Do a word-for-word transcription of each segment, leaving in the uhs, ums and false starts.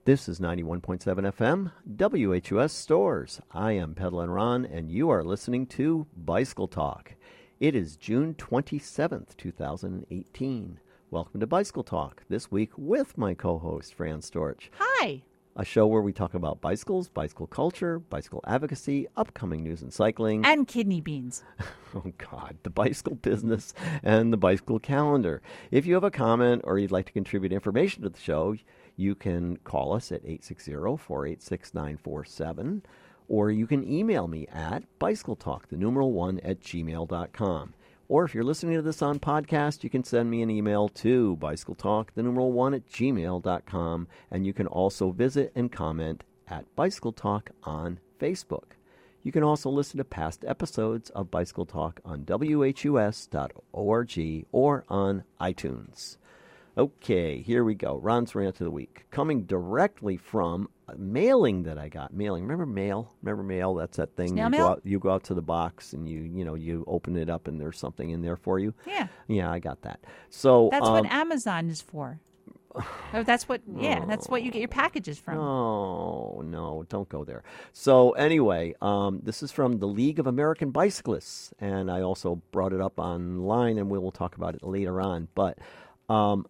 This is ninety-one point seven F M, W H U S Stores. I am Pedalin' Ron, and you are listening to Bicycle Talk. It is June twenty-seventh, two thousand eighteen. Welcome to Bicycle Talk, this week with my co-host, Fran Storch. Hi. A show where we talk about bicycles, bicycle culture, bicycle advocacy, upcoming news in cycling. And kidney beans. Oh, God, the bicycle business and the bicycle calendar. If you have a comment or you'd like to contribute information to the show, you can call us at eight six zero, four eight six, nine four seven, or you can email me at bicycletalk, the numeral one, at gmail dot com. Or if you're listening to this on podcast, you can send me an email to bicycletalk, the numeral one, at gmail dot com, and you can also visit and comment at Bicycle Talk on Facebook. You can also listen to past episodes of Bicycle Talk on W H U S dot org or on iTunes. Okay, here we go. Ron's Rant of the Week. Coming directly from a mailing that I got. Mailing. Remember mail? Remember mail? That's that thing. Snail you mail? Go out, you go out to the box and you, you know, you open it up and there's something in there for you. Yeah. Yeah, I got that. So That's um, what Amazon is for. Oh, that's what, yeah, that's what you get your packages from. No, no, don't go there. So anyway, um, this is from the League of American Bicyclists, and I also brought it up online, and we will talk about it later on. But um,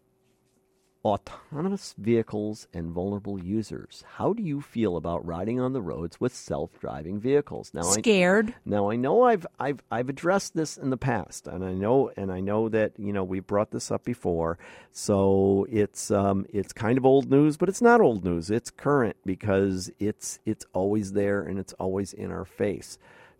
autonomous vehicles and vulnerable users. How do you feel about riding on the roads with self-driving vehicles? Now, Scared. I, now I know I've I've I've addressed this in the past, and I know and I know that you know we brought this up before. So it's um it's kind of old news, but it's not old news. It's current because it's it's always there and it's always in our face.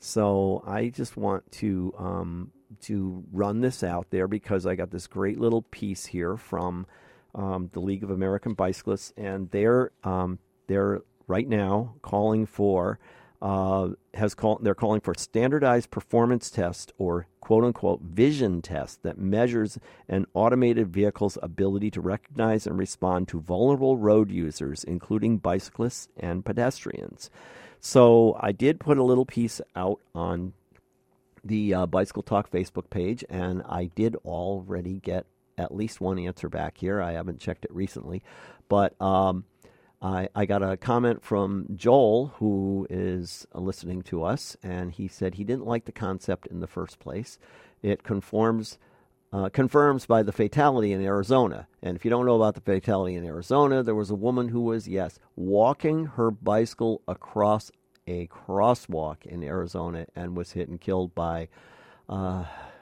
So I just want to um to run this out there because I got this great little piece here from Um, the League of American Bicyclists, and they're um, they're right now calling for uh, has called they're calling for standardized performance test or quote unquote vision test that measures an automated vehicle's ability to recognize and respond to vulnerable road users, including bicyclists and pedestrians. So I did put a little piece out on the uh, Bicycle Talk Facebook page, and I did already get at least one answer back here. I haven't checked it recently, but um, I, I got a comment from Joel, who is uh, listening to us, and he said he didn't like the concept in the first place. It conforms, uh, confirms by the fatality in Arizona. And if you don't know about the fatality in Arizona, there was a woman who was, yes, walking her bicycle across a crosswalk in Arizona and was hit and killed by uh,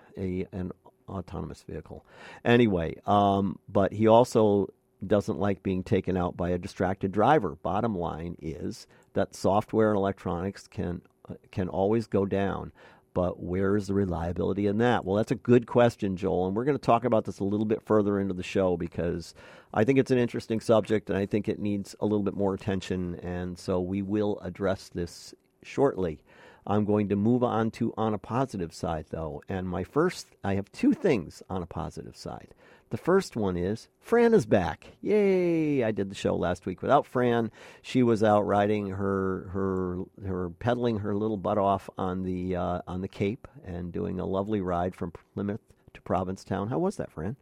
a an autonomous vehicle. Anyway, um, but he also doesn't like being taken out by a distracted driver. Bottom line is that software and electronics can uh, can always go down, but where is the reliability in that? Well, that's a good question, Joel, and we're going to talk about this a little bit further into the show because I think it's an interesting subject and I think it needs a little bit more attention, and so we will address this shortly. I'm going to move on to on a positive side, though. And my first, I have two things on a positive side. The first one is Fran is back. Yay! I did the show last week without Fran. She was out riding her her her pedaling her little butt off on the uh, on the Cape and doing a lovely ride from Plymouth to Provincetown. How was that, Fran?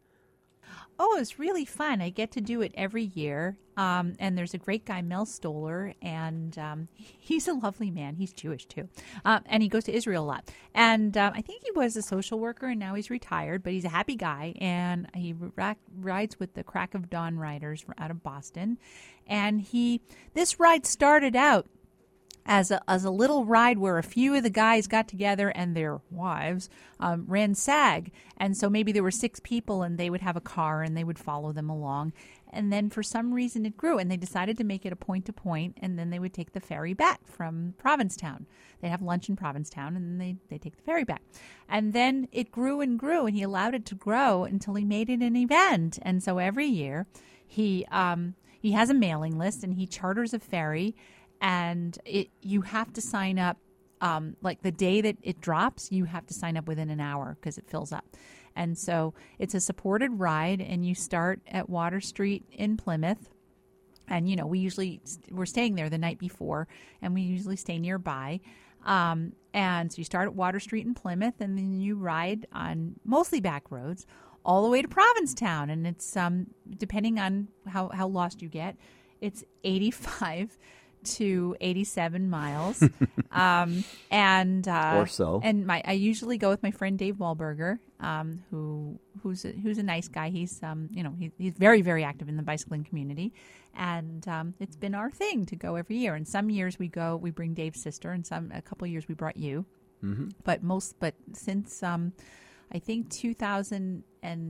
Oh, it's really fun. I get to do it every year. Um, and there's a great guy, Mel Stoller, and um, he's a lovely man. He's Jewish, too. Uh, and he goes to Israel a lot. And uh, I think he was a social worker, and now he's retired, but he's a happy guy. And he ra- rides with the Crack of Dawn Riders out of Boston. And he this ride started out as a as a little ride where a few of the guys got together and their wives um, ran SAG. And so maybe there were six people and they would have a car and they would follow them along. And then for some reason it grew and they decided to make it a point-to-point, and then they would take the ferry back from Provincetown. They'd have lunch in Provincetown and then they they take the ferry back. And then it grew and grew, and he allowed it to grow until he made it an event. And so every year he um, he has a mailing list and he charters a ferry. And it you have to sign up, um, like the day that it drops, you have to sign up within an hour because it fills up. And so it's a supported ride, and you start at Water Street in Plymouth. And, you know, we usually, we're staying there the night before, and we usually stay nearby. Um, and so you start at Water Street in Plymouth, and then you ride on mostly back roads all the way to Provincetown. And it's, um, depending on how, how lost you get, It's eighty-five to eighty-seven miles, um, and uh, Or so. And my I usually go with my friend Dave Wahlberger, um, who who's a, who's a nice guy. He's um, you know he, he's very very active in the bicycling community, and um, it's been our thing to go every year. And some years we go, we bring Dave's sister, and some a couple of years we brought you. Mm-hmm. But most, but since um, I think two thousand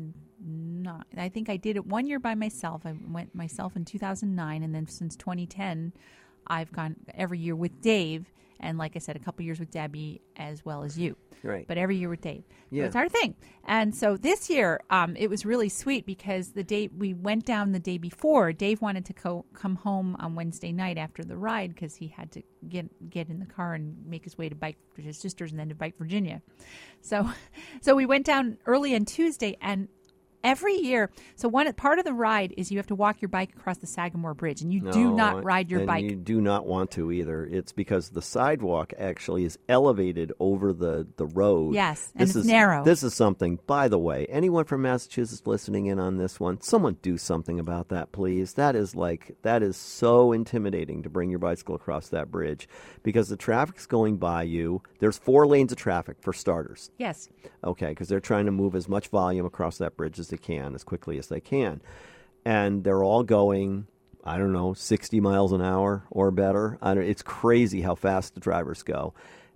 nine, I think I did it one year by myself. I went myself in two thousand nine, and then since twenty ten, I've gone every year with Dave, and like I said, a couple years with Debbie as well as you. Right. But every year with Dave. Yeah. So it's our thing. And so this year, um, it was really sweet because the day we went down the day before, Dave wanted to co- come home on Wednesday night after the ride because he had to get get in the car and make his way to Bike to his sisters and then to Bike Virginia. So, so we went down early on Tuesday, and every year, so one part of the ride is you have to walk your bike across the Sagamore Bridge, and you No, do not ride your and bike. You do not want to either. It's because the sidewalk actually is elevated over the, the road. Yes, and this it's is, narrow. This is something, by the way, anyone from Massachusetts listening in on this one, someone do something about that, please. That is like, that is so intimidating to bring your bicycle across that bridge because the traffic's going by you. There's four lanes of traffic for starters. Yes. Okay, because they're trying to move as much volume across that bridge as they can, as quickly as they can. And they're all going, I don't know, sixty miles an hour or better. I don't, it's crazy how fast the drivers go.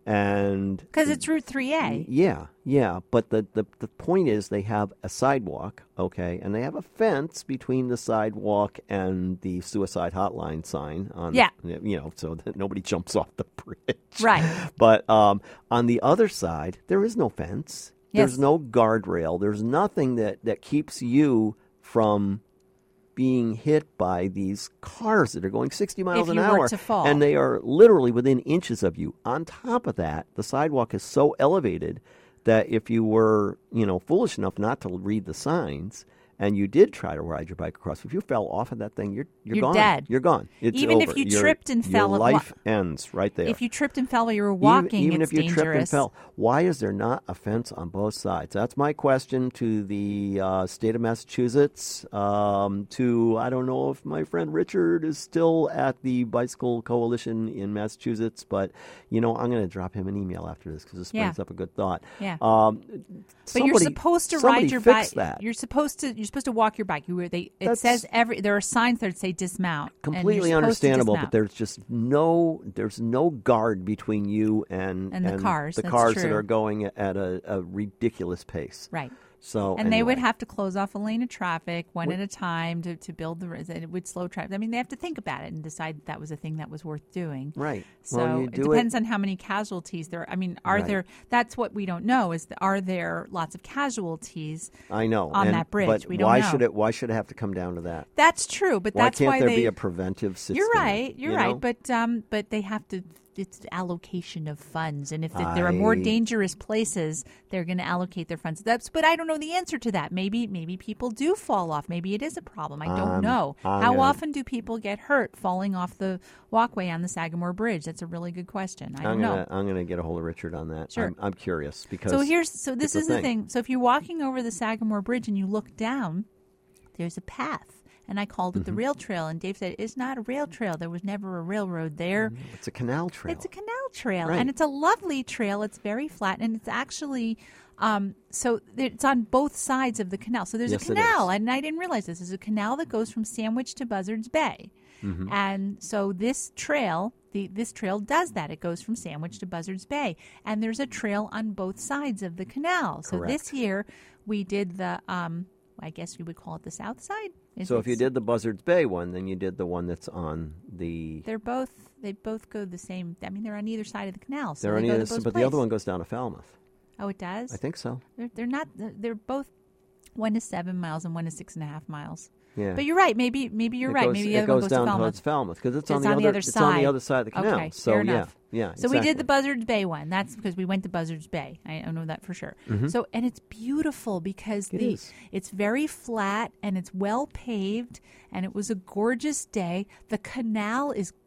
And Because it's Route three A. yeah, yeah. But the, the, the point is they have a sidewalk, okay, and they have a fence between the sidewalk and the suicide hotline sign on, Yeah. you know, so that nobody jumps off the bridge. Right. But um, on the other side, there is no fence. Yes. There's no guardrail. There's nothing that, that keeps you from being hit by these cars that are going sixty miles If an you were hour. to fall. And they are literally within inches of you. On top of that, the sidewalk is so elevated that if you were, you know, foolish enough not to read the signs and you did try to ride your bike across, if you fell off of that thing, you're you're, You're gone. dead. You're gone. It's Even if over. you Your- tripped and fell your at life ends right there. If you tripped and fell while you were walking, even, even it's if you dangerous. tripped and fell, why is there not a fence on both sides? That's my question to the uh, state of Massachusetts. Um, to I don't know if my friend Richard is still at the Bicycle Coalition in Massachusetts, but you know I'm going to drop him an email after this because this Yeah. brings up a good thought. Yeah. Um, But you're somebody- supposed to somebody ride your fix bike. that. You're supposed to. You're supposed to walk your bike. You were. They. It That's says every. There are signs that say dismount. and you're Completely supposed to understandable, but dismount. there's just no there's no guard between you and And the cars, the that's cars that true. are going at a, a ridiculous pace. Right. So And they would anyway. have to close off a lane of traffic one at a time to, to build the. And it would slow traffic. I mean, they have to think about it and decide that, that was a thing that was worth doing. Right. So Well, you it do depends on how many casualties there. I mean, are Right. there? That's what we don't know. Is the, are there lots of casualties? I know on and- that bridge. But We don't why know. should it? Why should it have to come down to that? That's true, but Why that's can't why there they. be a preventive system? You're right. You're you right. know? But um, but they have to. It's allocation of funds, and if the, there are more I- dangerous places, they're going to allocate their funds. That's. But I don't know the answer to that. Maybe maybe people do fall off. Maybe it is a problem. I don't Um, know. I'm How gonna- often do people get hurt falling off the walkway on the Sagamore Bridge? That's a really good question. I don't I'm know. gonna I'm gonna get a hold of Richard on that. Sure. I'm, I'm curious because So here's so this it's a is the thing. thing. So if you're walking over the Sagamore Bridge and you look down, there's a path. And I called it Mm-hmm. the rail trail. And Dave said, it's not a rail trail. There was never a railroad there. it's a canal trail. It's a canal trail. Right. And it's a lovely trail. It's very flat. And it's actually, um, so it's on both sides of the canal. So there's Yes, a it canal. is. And I didn't realize this. There's a canal that goes from Sandwich to Buzzards Bay. Mm-hmm. And so this trail, the this trail does that. It goes from Sandwich to Buzzards Bay. And there's a trail on both sides of the canal. So Correct. this year we did the, um, I guess we would call it the south side. Is so if you it's- did the Buzzards Bay one, then you did the one that's on the. They're both, they both go the same, I mean, they're on either side of the canal. So They're they on go either to both side, but the other places. one goes down to Falmouth. Oh, it does? I think so. They're, they're not, they're both, one is seven miles and one is six and a half miles. Yeah. But you're right. Maybe maybe you're it right. Goes, maybe the it other one goes goes down to towards Falmouth. Falmouth because it's It's on the on other. the other it's on the side. other side of the canal. Okay, so fair yeah, enough. yeah. So we did exactly. the Buzzards Bay one. That's because we went to Buzzards Bay. I, I know that for sure. So and it's beautiful because It the is. it's very flat and it's well paved and it was a gorgeous day. The canal is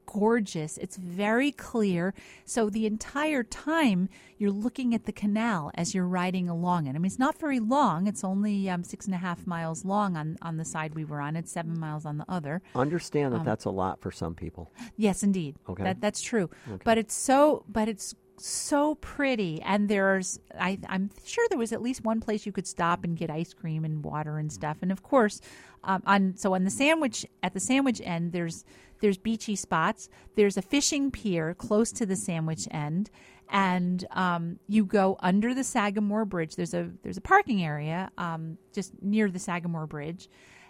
gorgeous. It's very clear. So the entire time you're looking at the canal as you're riding along it. I mean, it's not very long. It's only um, six and a half miles long on, on the side we were on. It's seven miles on the other. Understand that Um, that's a lot for some people. Yes, indeed. Okay. That, that's true. Okay. But it's so, but it's so pretty. And there's, I, I'm sure there was at least one place you could stop and get ice cream and water and stuff. And of course, um, on so on the sandwich at the sandwich end, there's there's beachy spots. There's a fishing pier close to the sandwich end, and um, you go under the Sagamore Bridge. There's a there's a parking area um, just near the Sagamore Bridge.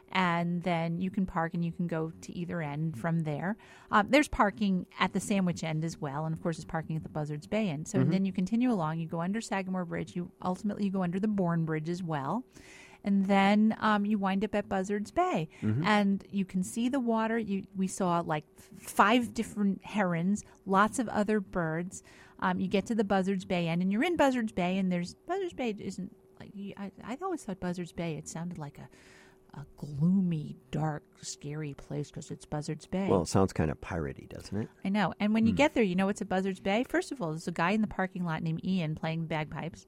And then you can park and you can go to either end from there. Um, there's parking at the sandwich end as well. And, of course, there's parking at the Buzzards Bay end. So Mm-hmm. then you continue along. You go under Sagamore Bridge. You ultimately you go under the Bourne Bridge as well. And then um, you wind up at Buzzards Bay. Mm-hmm. And you can see the water. You, we saw like five different herons, lots of other birds. Um, you get to the Buzzards Bay end, and you're in Buzzards Bay. And there's Buzzards Bay isn't like I, I always thought Buzzards Bay, it sounded like a a gloomy, dark, scary place because it's Buzzards Bay. Well, it sounds kind of piratey, doesn't it? I know. And when you get there, you know it's at Buzzards Bay. First of all, there's a guy in the parking lot named Ian playing bagpipes.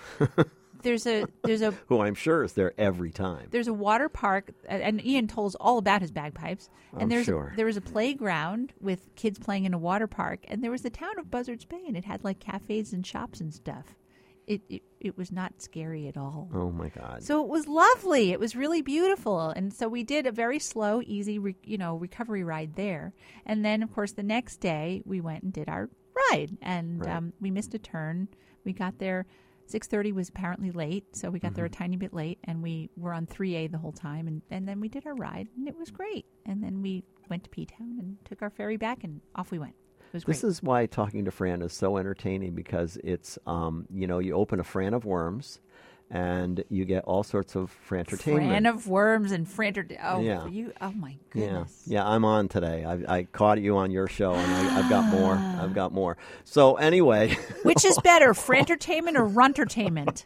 there's a there's a Who I'm sure is there every time. there's a water park, and and Ian told us all about his bagpipes. And I'm there's sure. there was a playground with kids playing in a water park, and there was the town of Buzzards Bay, and it had like cafes and shops and stuff. It it, it was not scary at all. Oh, my God. So it was lovely. It was really beautiful. And so we did a very slow, easy, re, you know, recovery ride there. And then, of course, the next day we went and did our ride. And Right. um, we missed a turn. We got there. six thirty was apparently late, so we got there a tiny bit late. And we were on three A the whole time. And, and then we did our ride, and it was great. And then we went to P-Town and took our ferry back, and off we went. It was great. This is why talking to Fran is so entertaining, because it's, um, you know, you open a Fran of Worms and you get all sorts of Frantertainment. Fran of Worms and Franter. Oh, Yeah. you, oh my Yeah, goodness. yeah, I'm on today. I, I caught you on your show, and I, I've got more. I've got more. So anyway, Which is better, Frantertainment or Runtertainment?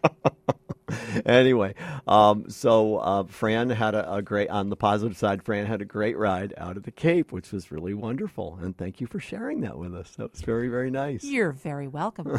anyway, um, so uh, Fran had a, a great, on the positive side, Fran had a great ride out of the Cape, which was really wonderful. And thank you for sharing that with us. That was very, very nice. You're very welcome.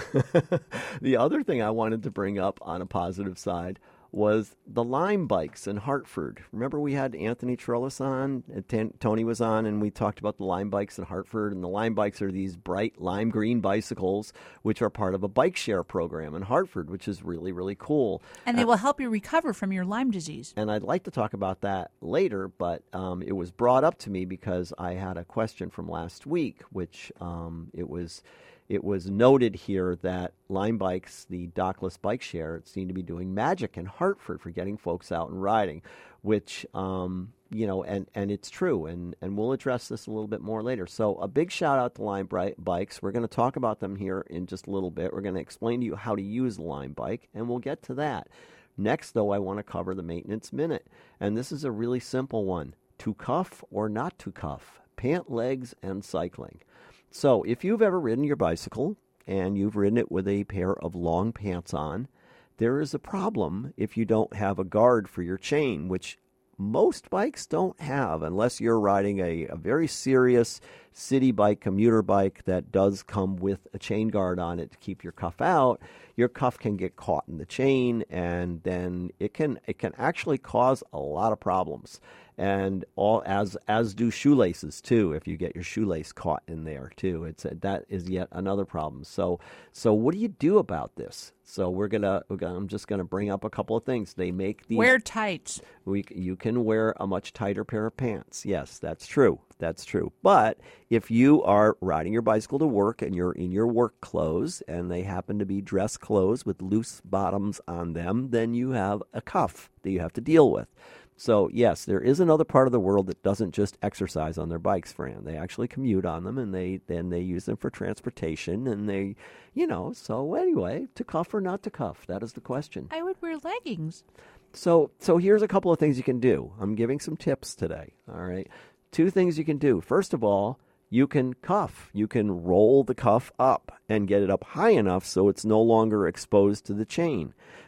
The other thing I wanted to bring up on a positive side was the Lime bikes in Hartford. Remember we had Anthony Trellis on, and T- Tony was on, and we talked about the Lime bikes in Hartford. And the Lime bikes are these bright lime green bicycles, which are part of a bike share program in Hartford, which is really, really cool. And they will help you recover from your Lyme disease. And I'd like to talk about that later, but um, it was brought up to me because I had a question from last week, which um, it was it was noted here that Lime Bikes, the dockless bike share, seemed to be doing magic in Hartford for getting folks out and riding, which, um, you know, and, and it's true, and, and we'll address this a little bit more later. So a big shout out to Lime Bri- Bikes. We're going to talk about them here in just a little bit. We're going to explain to you how to use the Lime Bike, and we'll get to that. Next, though, I want to cover the Maintenance Minute, and this is a really simple one. To cuff or not to cuff, pant legs and cycling. So if you've ever ridden your bicycle and you've ridden it with a pair of long pants on, there is a problem if you don't have a guard for your chain, which most bikes don't have unless you're riding a, a very serious city bike, commuter bike that does come with a chain guard on it to keep your cuff out. Your cuff can get caught in the chain, and then it can it can actually cause a lot of problems. And all as as do shoelaces too. If you get your shoelace caught in there too, it's a, that is yet another problem. So so what do you do about this? So we're gonna, we're gonna I'm just gonna bring up a couple of things. They make these. Wear tights. We, you can wear a much tighter pair of pants. Yes, that's true. That's true. But if you are riding your bicycle to work and you're in your work clothes and they happen to be dress clothes with loose bottoms on them, then you have a cuff that you have to deal with. So, yes, there is another part of the world that doesn't just exercise on their bikes, Fran. They actually commute on them, and they then they use them for transportation, and they, you know, so anyway, to cuff or not to cuff, that is the question. I would wear leggings. So, so here's a couple of things you can do. I'm giving some tips today, all right? Two things you can do. First of all, you can cuff. You can roll the cuff up and get it up high enough so it's no longer exposed to the chain.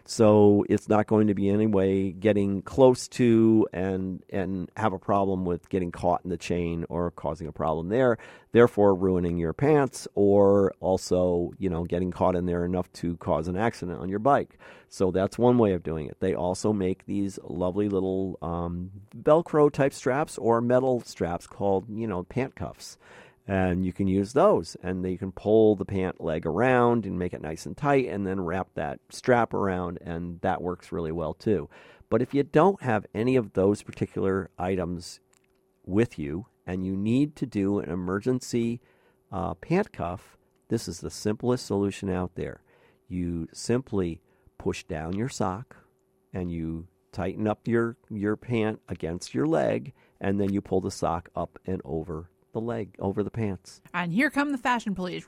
So it's not going to be any way getting close to and and have a problem with getting caught in the chain or causing a problem there, therefore ruining your pants, or also, you know, getting caught in there enough to cause an accident on your bike. So that's one way of doing it. They also make these lovely little um, Velcro type straps or metal straps called, you know, pant cuffs. And you can use those, and then you can pull the pant leg around and make it nice and tight, and then wrap that strap around, and that works really well too. But if you don't have any of those particular items with you, and you need to do an emergency uh, pant cuff, this is the simplest solution out there. You simply push down your sock, and you tighten up your, your pant against your leg, and then you pull the sock up and over the leg, over the pants. And here come the fashion police.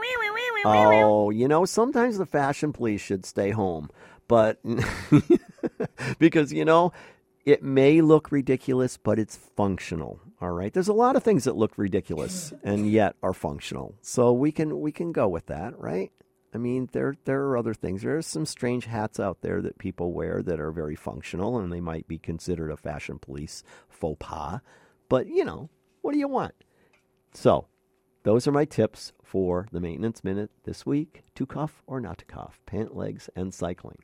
Oh, you know, sometimes the fashion police should stay home. But because, you know, it may look ridiculous, but it's functional. All right. There's a lot of things that look ridiculous and yet are functional. So we can we can go with that, right? I mean, there there are other things. There are some strange hats out there that people wear that are very functional, and they might be considered a fashion police faux pas. But, you know, what do you want? So, those are my tips for the Maintenance Minute this week. To cuff or not to cuff, pant legs and cycling.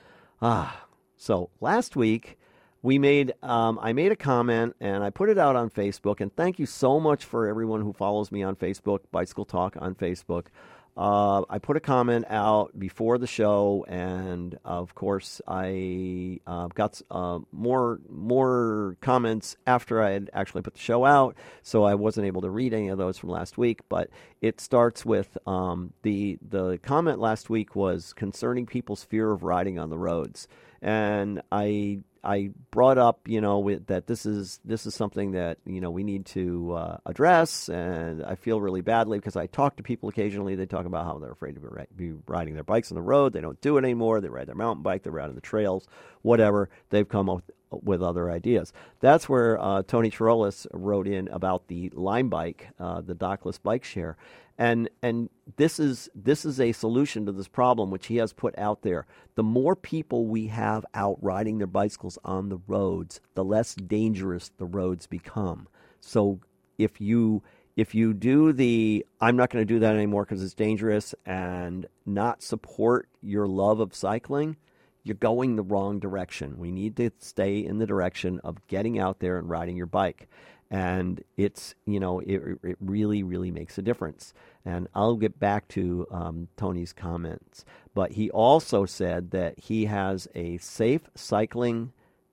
Ah, so last week we made, um, I made a comment and I put it out on Facebook. And thank you so much for everyone who follows me on Facebook, Bicycle Talk on Facebook. Uh, I put a comment out before the show, and of course, I uh, got uh, more more comments after I had actually put the show out, so I wasn't able to read any of those from last week. But it starts with um, the the comment last week was concerning people's fear of riding on the roads, and I. I brought up, you know, with, that this is this is something that, you know, we need to uh, address, and I feel really badly because I talk to people occasionally. They talk about how they're afraid to be riding their bikes on the road. They don't do it anymore. They ride their mountain bike. They're out on the trails, whatever. They've come up with other ideas. That's where uh, Tony Chirolis wrote in about the Lime bike, uh, the dockless bike share. And and this is this is a solution to this problem, which he has put out there. The more people we have out riding their bicycles on the roads, the less dangerous the roads become. So if you if you do the I'm not going to do that anymore because it's dangerous and not support your love of cycling, you're going the wrong direction. We need to stay in the direction of getting out there and riding your bike. And it's, you know, it, it really, really makes a difference. And I'll get back to um, Tony's comments. But he also said that he has a safe cycling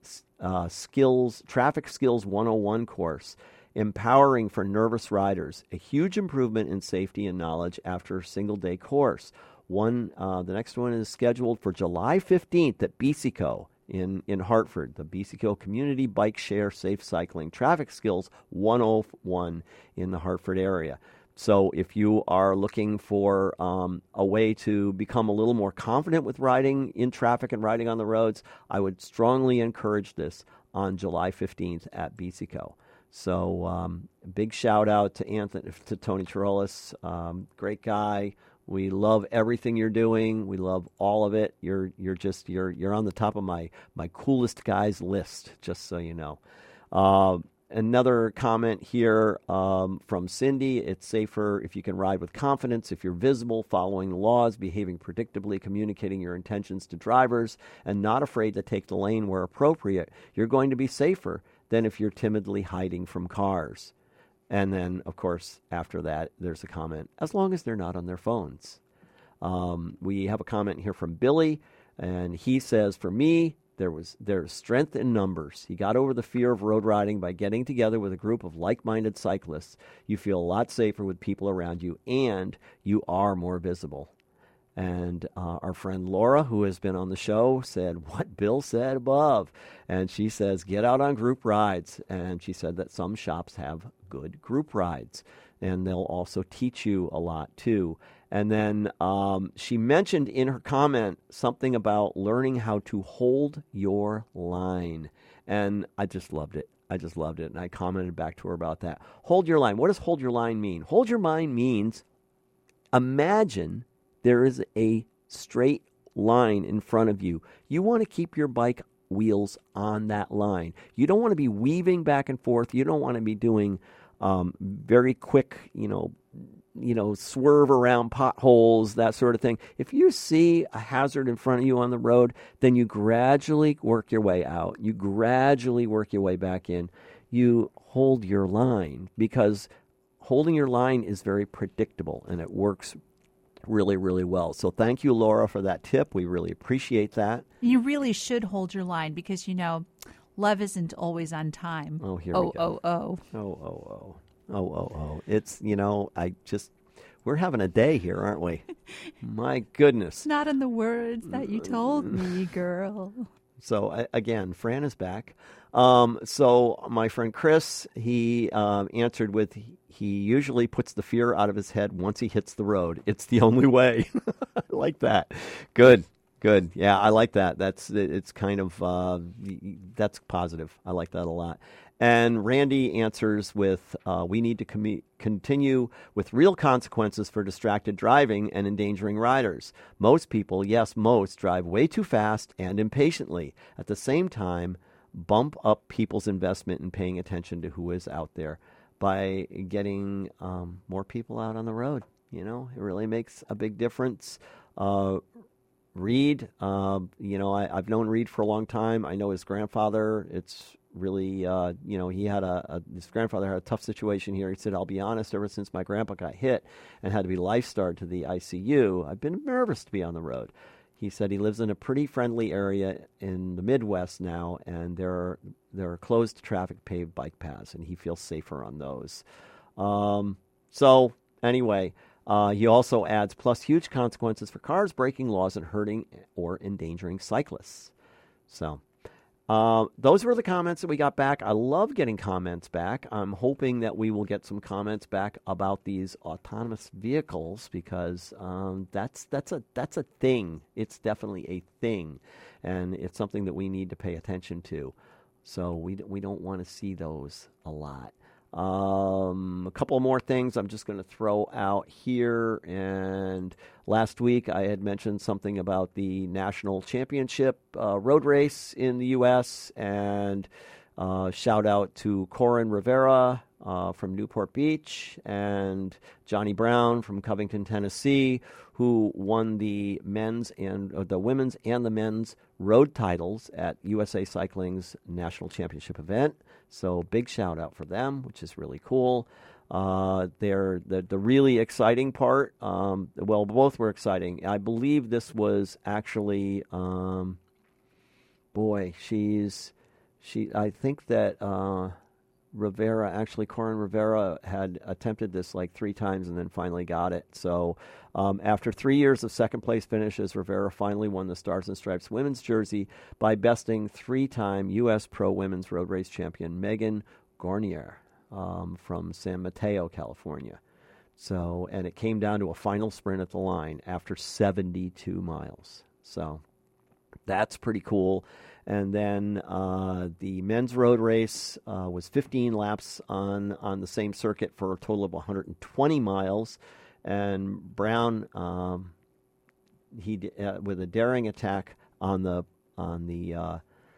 uh, skills, traffic skills one oh one course, empowering for nervous riders, a huge improvement in safety and knowledge after a single day course. One, uh, the next one is scheduled for July fifteenth at BCCO. In, in Hartford, the B C C O Community Bike Share Safe Cycling Traffic Skills one oh one in the Hartford area. So if you are looking for um, a way to become a little more confident with riding in traffic and riding on the roads, I would strongly encourage this on July fifteenth at B C C O. So um, big shout out to Anthony, to Tony Chirolis, um, great guy. We love everything you're doing. We love all of it. You're you're just you're you're on the top of my my coolest guys list. Just so you know. Uh, another comment here um, from Cindy. It's safer if you can ride with confidence, if you're visible, following the laws, behaving predictably, communicating your intentions to drivers, and not afraid to take the lane where appropriate. You're going to be safer than if you're timidly hiding from cars. And then, of course, after that, there's a comment, as long as they're not on their phones. Um, we have a comment here from Billy, and he says, for me, there was there's strength in numbers. He got over the fear of road riding by getting together with a group of like-minded cyclists. You feel a lot safer with people around you, and you are more visible. And uh, our friend Laura, who has been on the show, said what Bill said above. And she says, get out on group rides. And she said that some shops have good group rides. And they'll also teach you a lot, too. And then um, she mentioned in her comment something about learning how to hold your line. And I just loved it. I just loved it. And I commented back to her about that. Hold your line. What does hold your line mean? Hold your line means imagine there is a straight line in front of you. You want to keep your bike wheels on that line. You don't want to be weaving back and forth. You don't want to be doing um, very quick, you know, you know, swerve around potholes, that sort of thing. If you see a hazard in front of you on the road, then you gradually work your way out. You gradually work your way back in. You hold your line, because holding your line is very predictable and it works really, really well. So thank you, Laura, for that tip. We really appreciate that. You really should hold your line because, you know, love isn't always on time. Oh, here oh, we go. Oh, oh, oh. Oh, oh, oh. Oh, oh, oh. It's, you know, I just, we're having a day here, aren't we? My goodness. Not in the words that you told me, girl. So, uh, again, Fran is back. Um, so, my friend Chris, he uh, answered with, he usually puts the fear out of his head once he hits the road. It's the only way. I like that. Good. Good. Yeah, I like that. That's, it's kind of, uh, that's positive. I like that a lot. And Randy answers with, uh, we need to com- continue with real consequences for distracted driving and endangering riders. Most people, yes, most, drive way too fast and impatiently. At the same time, bump up people's investment in paying attention to who is out there by getting um, more people out on the road. You know, it really makes a big difference. Uh, Reed, uh, you know, I, I've known Reed for a long time. I know his grandfather. It's really, uh, you know, he had a, a, his grandfather had a tough situation here. He said, I'll be honest, ever since my grandpa got hit and had to be life-starred to the I C U, I've been nervous to be on the road. He said he lives in a pretty friendly area in the Midwest now, and there are, there are closed traffic paved bike paths, and he feels safer on those. Um, so, anyway... Uh, he also adds, plus huge consequences for cars breaking laws and hurting or endangering cyclists. So uh, those were the comments that we got back. I love getting comments back. I'm hoping that we will get some comments back about these autonomous vehicles, because um, that's that's a that's a thing. It's definitely a thing, and it's something that we need to pay attention to. So we we don't want to see those a lot. Um, a couple more things I'm just going to throw out here. And last week I had mentioned something about the national championship uh, road race in the U S, and uh, shout out to Corin Rivera uh, from Newport Beach and Johnny Brown from Covington, Tennessee, who won the men's and uh, the women's and the men's road titles at U S A Cycling's national championship event. So big shout out for them, which is really cool. Uh, they're the the really exciting part. Um, well, both were exciting. I believe this was actually, um, boy, she's she. I think that uh, Rivera, actually, Corin Rivera had attempted this like three times and then finally got it. So um, after three years of second place finishes, Rivera finally won the Stars and Stripes women's jersey by besting three-time U S Pro Women's Road Race champion Megan Guarnier um, from San Mateo, California. So, and it came down to a final sprint at the line after seventy-two miles. So that's pretty cool. And then uh, the men's road race uh, was fifteen laps on, on the same circuit for a total of one hundred twenty miles. And Brown, um, he uh, with a daring attack on the on the uh,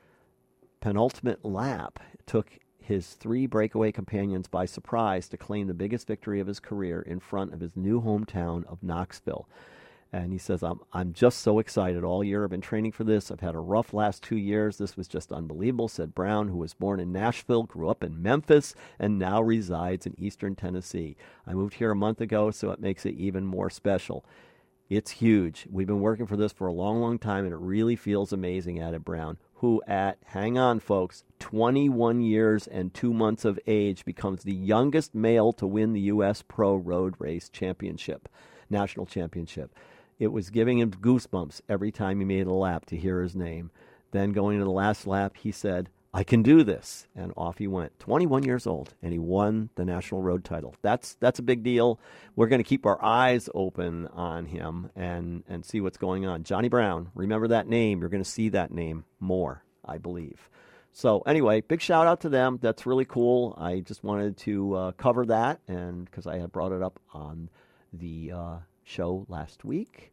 penultimate lap, took his three breakaway companions by surprise to claim the biggest victory of his career in front of his new hometown of Knoxville. And he says, I'm I'm just so excited. All year I've been training for this. I've had a rough last two years. This was just unbelievable, said Brown, who was born in Nashville, grew up in Memphis, and now resides in eastern Tennessee. I moved here a month ago, so it makes it even more special. It's huge. We've been working for this for a long, long time, and it really feels amazing, added Brown, who at, hang on, folks, twenty-one years and two months of age becomes the youngest male to win the U S Pro Road Race Championship, National Championship. It was giving him goosebumps every time he made a lap to hear his name. Then going to the last lap, he said, I can do this. And off he went. twenty-one years old, and he won the national road title. That's that's a big deal. We're going to keep our eyes open on him and, and see what's going on. Johnny Brown, remember that name. You're going to see that name more, I believe. So anyway, big shout out to them. That's really cool. I just wanted to uh, cover that, and because I had brought it up on the uh, show last week.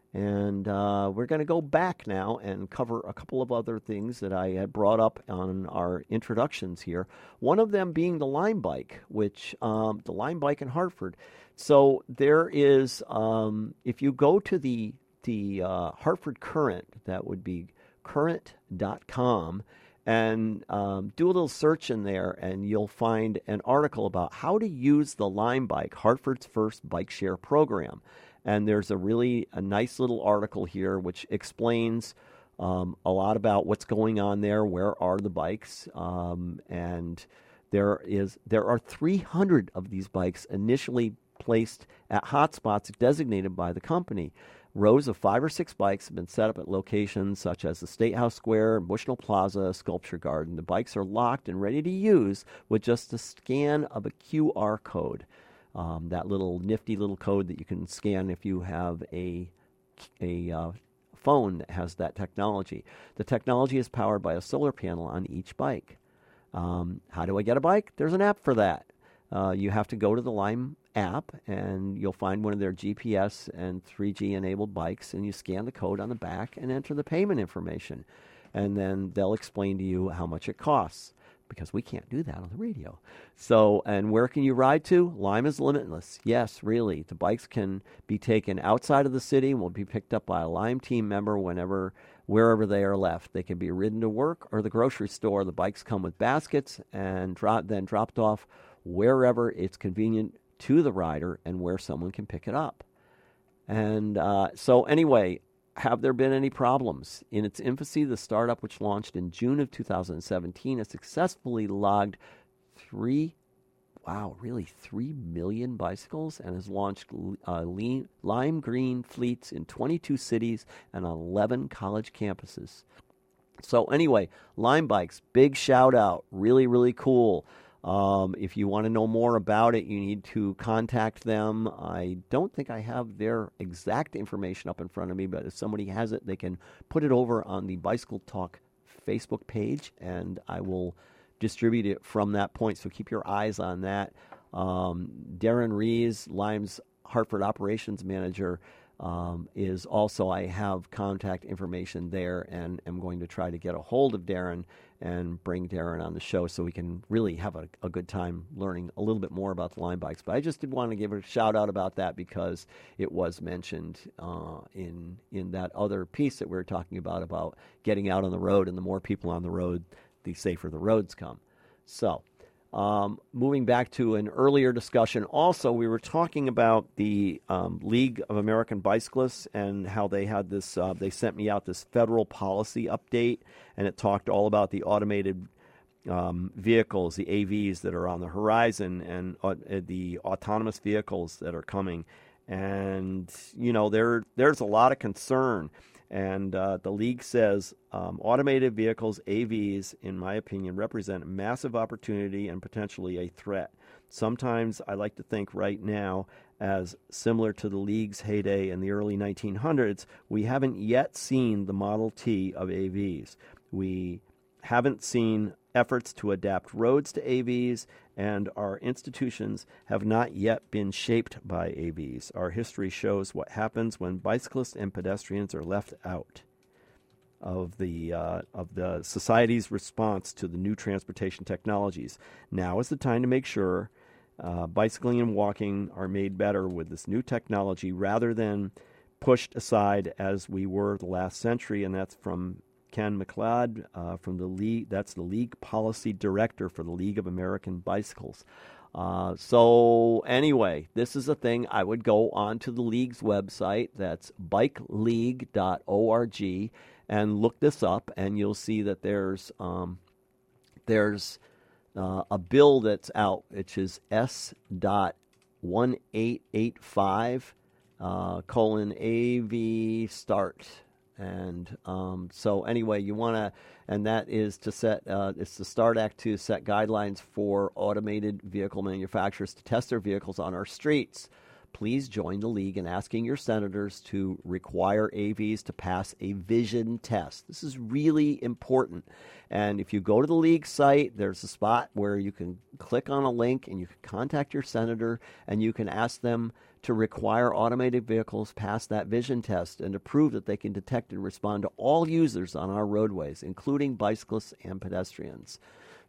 And uh, we're going to go back now and cover a couple of other things that I had brought up on our introductions here. One of them being the Lime bike, which um, the Lime bike in Hartford. So there is, um, if you go to the the uh, Hartford Courant, that would be current dot com, and um, do a little search in there, and you'll find an article about how to use the Lime bike, Hartford's first bike share program. And there's a really a nice little article here which explains um, a lot about what's going on there, where are the bikes, um, and there is there are three hundred of these bikes initially placed at hotspots designated by the company. Rows of five or six bikes have been set up at locations such as the State House Square, Bushnell Plaza, Sculpture Garden. The bikes are locked and ready to use with just a scan of a Q R code. Um, that little nifty little code that you can scan if you have a a uh, phone that has that technology. The technology is powered by a solar panel on each bike. Um, how do I get a bike? There's an app for that. Uh, you have to go to the Lime app, and you'll find one of their G P S and three G enabled bikes, and you scan the code on the back and enter the payment information. And then they'll explain to you how much it costs, because we can't do that on the radio. So, and where can you ride to? Lime is limitless. Yes, really. The bikes can be taken outside of the city and will be picked up by a Lime team member whenever, wherever they are left. They can be ridden to work or the grocery store. The bikes come with baskets and drop, then dropped off wherever it's convenient to the rider and where someone can pick it up. And uh, so anyway, have there been any problems? In its infancy, the startup, which launched in June of two thousand seventeen, has successfully logged three, wow, really three million bicycles and has launched uh, lean, lime green fleets in twenty-two cities and eleven college campuses. So anyway, Lime bikes, big shout out, really, really cool. Um, if you want to know more about it, you need to contact them. I don't think I have their exact information up in front of me, but if somebody has it, they can put it over on the Bicycle Talk Facebook page, and I will distribute it from that point. So keep your eyes on that. Um, Darren Rees, Lime's Hartford Operations Manager, um, is also, I have contact information there, and am going to try to get a hold of Darren and bring Darren on the show so we can really have a, a good time learning a little bit more about the Lime bikes. But I just did want to give a shout out about that because it was mentioned uh, in in that other piece that we were talking about, about getting out on the road, and the more people on the road, the safer the roads come. So um, moving back to an earlier discussion, also we were talking about the um, League of American Bicyclists and how they had this, uh, they sent me out this federal policy update, and it talked all about the automated um, vehicles, the A Vs that are on the horizon, and uh, the autonomous vehicles that are coming. And, you know, there there's a lot of concern. And uh, the league says um, automated vehicles, A Vs, in my opinion, represent a massive opportunity and potentially a threat. Sometimes I like to think right now, as similar to the league's heyday in the early nineteen hundreds, we haven't yet seen the Model T of A Vs. We haven't seen efforts to adapt roads to A Vs, and our institutions have not yet been shaped by A Vs. Our history shows what happens when bicyclists and pedestrians are left out of the uh, of the society's response to the new transportation technologies. Now is the time to make sure uh, bicycling and walking are made better with this new technology rather than pushed aside as we were the last century. And that's from Ken McLeod uh, from the league. That's the league policy director for the League of American Bicycles. Uh, so anyway, this is a thing. I would go onto the league's website. That's bike league dot org, and look this up, and you'll see that there's um, there's uh, a bill that's out, which is S dot one eight eight five uh, colon A V start. And um, so anyway, you want to, and that is to set, uh, it's the START Act to set guidelines for automated vehicle manufacturers to test their vehicles on our streets. please join the league in asking your senators to require A Vs to pass a vision test. This is really important. And if you go to the league site, there's a spot where you can click on a link and you can contact your senator and you can ask them to require automated vehicles pass that vision test and to prove that they can detect and respond to all users on our roadways, including bicyclists and pedestrians.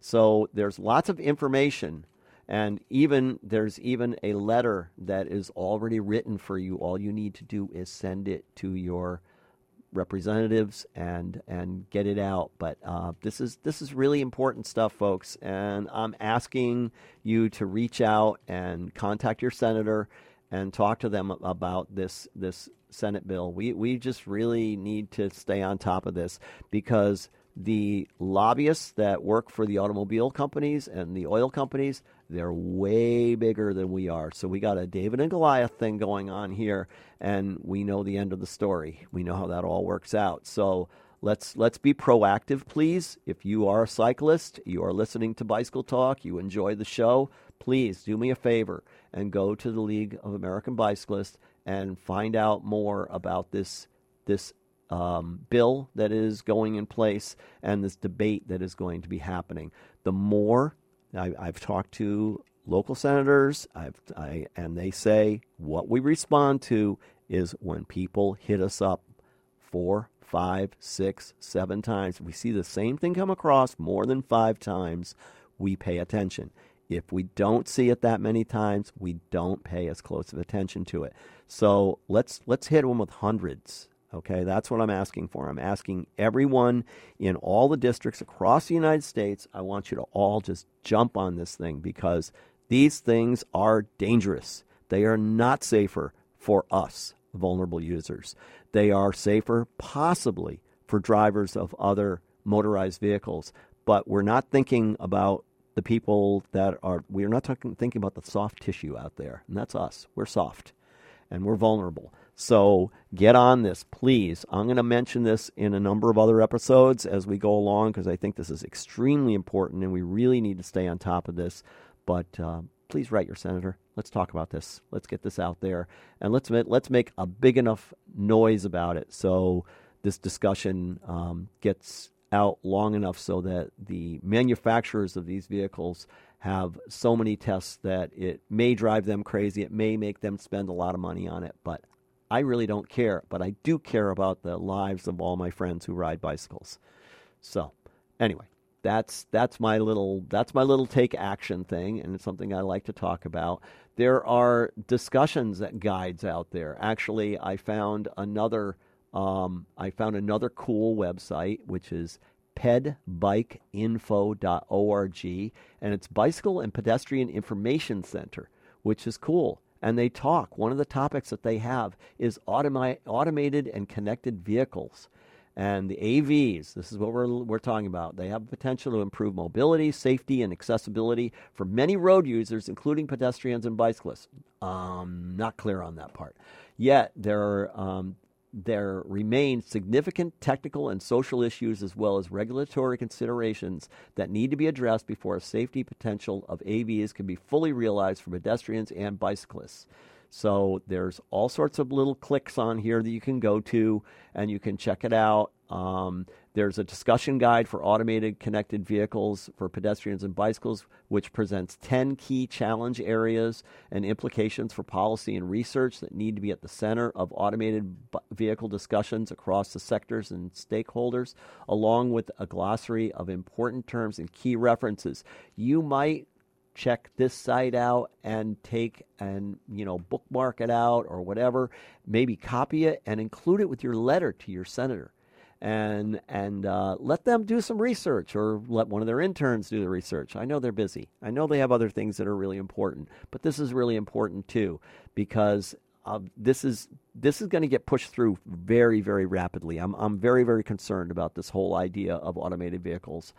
So there's lots of information, and even there's even a letter that is already written for you. All you need to do is send it to your representatives and and get it out. But uh, this is this is really important stuff, folks, and I'm asking you to reach out and contact your senator and talk to them about this this Senate bill. We we just really need to stay on top of this, because the lobbyists that work for the automobile companies and the oil companies, they're way bigger than we are. So we got a David and Goliath thing going on here, and we know the end of the story. We know how that all works out. So let's let's be proactive, please. If you are a cyclist, you are listening to Bicycle Talk, you enjoy the show, please do me a favor and go to the League of American Bicyclists and find out more about this this um, bill that is going in place and this debate that is going to be happening. The more I, I've talked to local senators, I've, I, and they say what we respond to is when people hit us up four, five, six, seven times. We see the same thing come across more than five times, we pay attention. If we don't see it that many times, we don't pay as close of attention to it. So let's let's hit them with hundreds. Okay, that's what I'm asking for. I'm asking everyone in all the districts across the United States, I want you to all just jump on this thing, because these things are dangerous. They are not safer for us, vulnerable users. They are safer possibly for drivers of other motorized vehicles, but we're not thinking about the people that are, we're not talking, thinking about the soft tissue out there, and that's us. We're soft, and we're vulnerable. So get on this, please. I'm going to mention this in a number of other episodes as we go along, because I think this is extremely important, and we really need to stay on top of this. But uh, please write your senator. Let's talk about this. Let's get this out there, and let's let's make a big enough noise about it so this discussion um, gets out long enough so that the manufacturers of these vehicles have so many tests that it may drive them crazy. It may make them spend a lot of money on it, but I really don't care. But I do care about the lives of all my friends who ride bicycles. So anyway, that's that's my little that's my little take action thing, and it's something I like to talk about. There are discussions that guides out there. Actually, I found another Um, I found another cool website, which is ped bike info dot org, and it's Bicycle and Pedestrian Information Center, which is cool. And they talk. One of the topics that they have is automi- automated and connected vehicles. And the A Vs, this is what we're we're talking about. They have the potential to improve mobility, safety, and accessibility for many road users, including pedestrians and bicyclists. Um, not clear on that part. Yet there are um, there remain significant technical and social issues, as well as regulatory considerations that need to be addressed before a safety potential of A Vs can be fully realized for pedestrians and bicyclists. So there's all sorts of little clicks on here that you can go to, and you can check it out. Um, there's a discussion guide for automated connected vehicles for pedestrians and bicycles, which presents ten key challenge areas and implications for policy and research that need to be at the center of automated vehicle discussions across the sectors and stakeholders, along with a glossary of important terms and key references. You might check this site out and take and, you know, bookmark it out or whatever, maybe copy it and include it with your letter to your senator, and and uh, let them do some research, or let one of their interns do the research. I know they're busy. I know they have other things that are really important, but this is really important too, because uh, this is this is going to get pushed through very, very rapidly. I'm I'm very, very concerned about this whole idea of automated vehicles.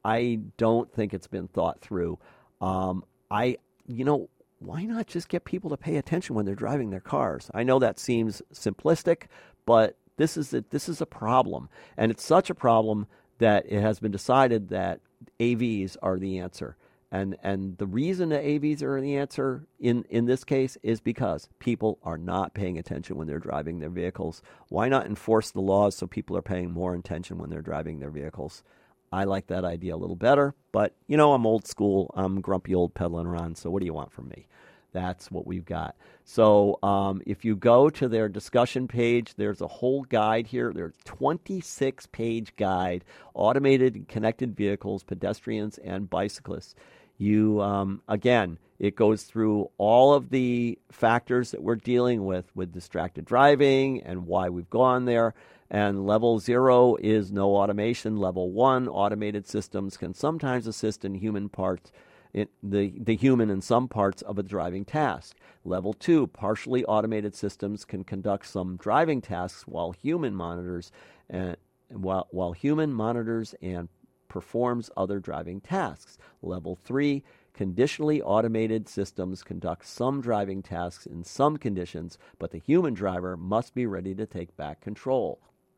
I don't think it's been thought through. Um, I, you know, why not just get people to pay attention when they're driving their cars? I know that seems simplistic, but this is a, this is a problem. And it's such a problem that it has been decided that A Vs are the answer. And and the reason that A Vs are the answer in, in this case is because people are not paying attention when they're driving their vehicles. Why not enforce the laws so people are paying more attention when they're driving their vehicles? I like that idea a little better, but, you know, I'm old school. I'm grumpy old peddling around, so what do you want from me? That's what we've got. So um, if you go to their discussion page, there's a whole guide here. There's a twenty-six page guide, automated and connected vehicles, pedestrians, and bicyclists. You, um, again, it goes through all of the factors that we're dealing with, with distracted driving and why we've gone there. And level zero is no automation. Level one, automated systems can sometimes assist in human parts, in the, the human in some parts of a driving task. Level two, partially automated systems can conduct some driving tasks while human monitors and while, while human monitors and performs other driving tasks. Level three, conditionally automated systems conduct some driving tasks in some conditions, but the human driver must be ready to take back control.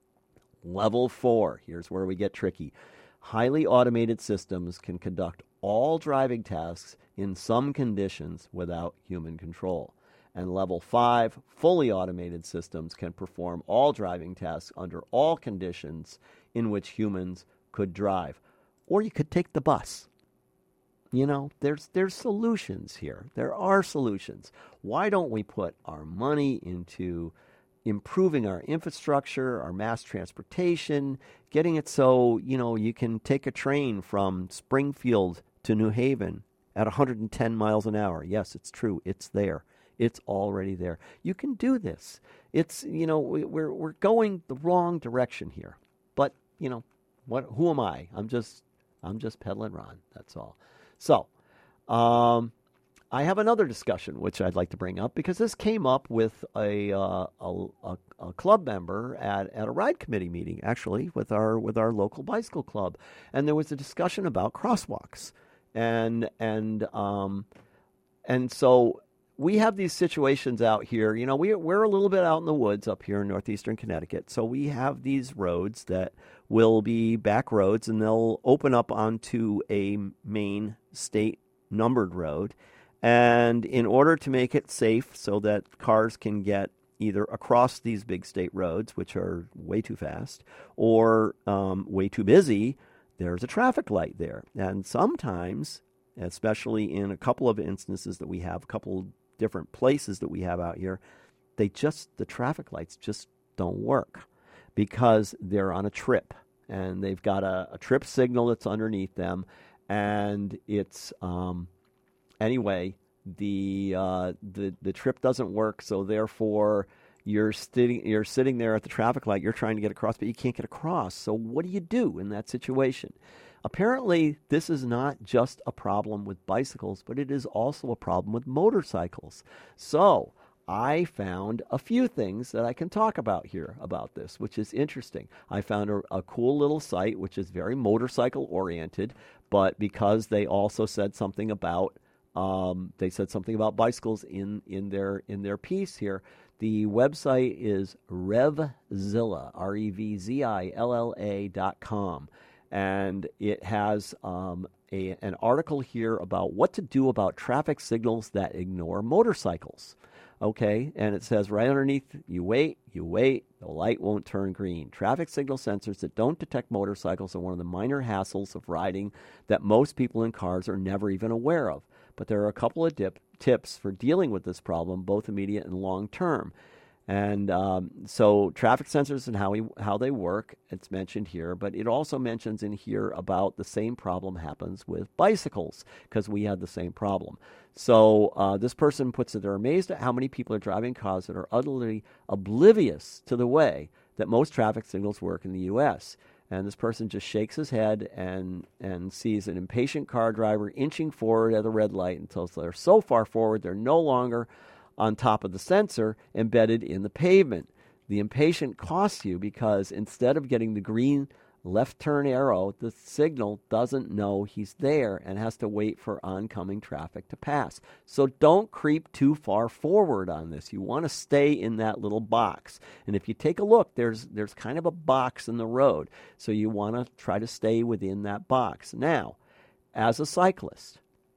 Level four, here's where we get tricky. Highly automated systems can conduct all driving tasks in some conditions without human control. And level five, fully automated systems can perform all driving tasks under all conditions in which humans could drive. Or you could take the bus. You know, there's there's solutions here. There are solutions. Why don't we put our money into improving our infrastructure, our mass transportation, getting it so, you know, you can take a train from Springfield to New Haven at one hundred ten miles an hour. Yes, it's true. It's there. It's already there. You can do this. It's, you know, we, we're we're going the wrong direction here. But, you know, what? Who am I? I'm just I'm just peddling Ron. That's all. So, um, I have another discussion which I'd like to bring up because this came up with a uh, a, a, a club member at, at a ride committee meeting, actually, with our with our local bicycle club, and there was a discussion about crosswalks, and and um, and so we have these situations out here. You know, we we're a little bit out in the woods up here in northeastern Connecticut, so we have these roads that will be back roads, and they'll open up onto a main state numbered road. And in order to make it safe so that cars can get either across these big state roads, which are way too fast, or um, way too busy, there's a traffic light there. And sometimes, especially in a couple of instances that we have, a couple of different places that we have out here, they just, the traffic lights just don't work because they're on a trip. And they've got a, a trip signal that's underneath them. And it's... Um, Anyway, the uh, the the trip doesn't work, so therefore you're sitting you're sitting there at the traffic light. You're trying to get across, but you can't get across. So what do you do in that situation? Apparently, this is not just a problem with bicycles, but it is also a problem with motorcycles. So I found a few things that I can talk about here about this, which is interesting. I found a, a cool little site which is very motorcycle oriented, but because they also said something about Um, they said something about bicycles in, in their in their piece here. The website is RevZilla, R E V Z I L L A dot com, and it has um, a, an article here about what to do about traffic signals that ignore motorcycles. Okay, and it says right underneath, you wait, you wait, the light won't turn green. Traffic signal sensors that don't detect motorcycles are one of the minor hassles of riding that most people in cars are never even aware of. But there are a couple of dip, tips for dealing with this problem, both immediate and long term. And um, so traffic sensors and how we, how they work, it's mentioned here, but it also mentions in here about the same problem happens with bicycles because we had the same problem. So uh, this person puts it, they're amazed at how many people are driving cars that are utterly oblivious to the way that most traffic signals work in the U S And this person just shakes his head and and sees an impatient car driver inching forward at a red light until they're so far forward they're no longer on top of the sensor embedded in the pavement. The impatient costs you because instead of getting the green left turn arrow, the signal doesn't know he's there and has to wait for oncoming traffic to pass. So don't creep too far forward on this. You want to stay in that little box. And if you take a look, there's there's kind of a box in the road. So you want to try to stay within that box. Now, as a cyclist,